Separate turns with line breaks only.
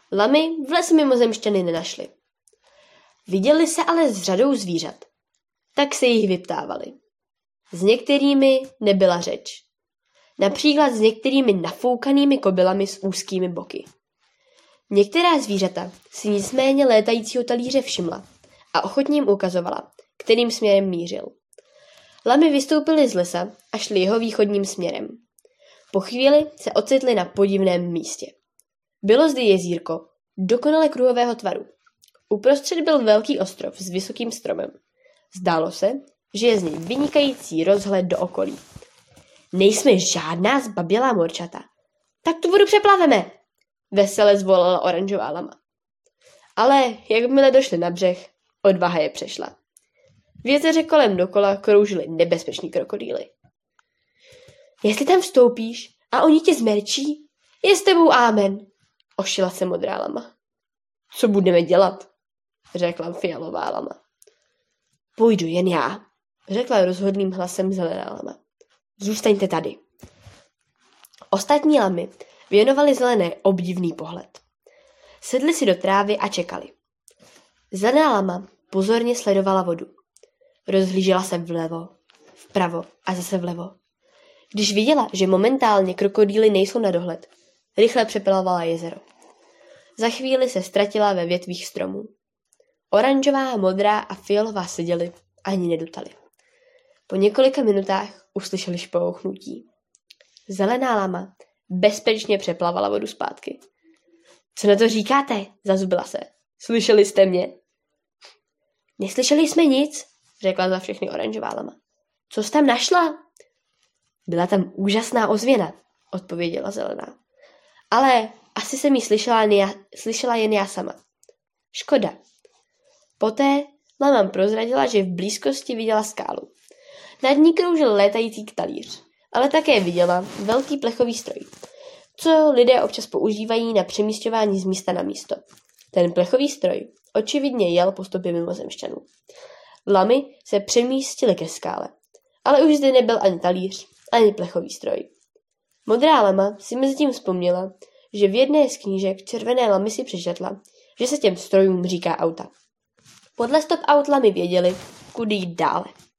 Lamy v lese mimozemšťany nenašly. Viděli se ale s řadou zvířat, tak se jich vyptávali. S některými nebyla řeč. Například s některými nafoukanými kobylami s úzkými boky. Některá zvířata si nicméně létajícího talíře všimla a ochotně jim ukazovala, kterým směrem mířil. Lamy vystoupily z lesa a šly jeho východním směrem. Po chvíli se ocitly na podivném místě. Bylo zde jezírko, dokonale kruhového tvaru. Uprostřed byl velký ostrov s vysokým stromem. Zdálo se, že je z něj vynikající rozhled do okolí. Nejsme žádná zbabělá morčata. Tak tu vodu přeplaveme, vesele zvolala oranžová lama. Ale jakmile došli na břeh, odvaha je přešla. V jezeře kolem dokola kroužily nebezpeční krokodýly. Jestli tam vstoupíš a oni tě zmerčí, je s tebou ámen, ošila se modrá lama. Co budeme dělat, řekla fialová lama. Půjdu jen já, řekla rozhodným hlasem zelená lama. Zůstaňte tady. Ostatní lamy věnovali zelené obdivný pohled. Sedli si do trávy a čekali. Zelená lama pozorně sledovala vodu. Rozhlížela se vlevo, vpravo a zase vlevo. Když viděla, že momentálně krokodýly nejsou na dohled, rychle přeplavovala jezero. Za chvíli se ztratila ve větvích stromů. Oranžová, modrá a fialová seděly ani nedutali. Po několika minutách uslyšeli špouchnutí. Zelená lama bezpečně přeplavala vodu zpátky. Co na to říkáte? Zazubila se. Slyšeli jste mě? Neslyšeli jsme nic, řekla za všechny oranžová lama. Co jsi tam našla? Byla tam úžasná ozvěna, odpověděla zelená. Ale asi jsem ji slyšela jen já sama. Škoda. Poté lamám prozradila, že v blízkosti viděla skálu. Nad ní kroužil létající talíř, ale také viděla velký plechový stroj, co lidé občas používají na přemísťování z místa na místo. Ten plechový stroj očividně jel po stopě mimozemšťanů. Lamy se přemístily ke skále, ale už zde nebyl ani talíř, ani plechový stroj. Modrá lama si mezitím vzpomněla, že v jedné z knížek červené lamy si přečetla, že se těm strojům říká auta. Podle stop aut lamy věděli, kudy jít dále.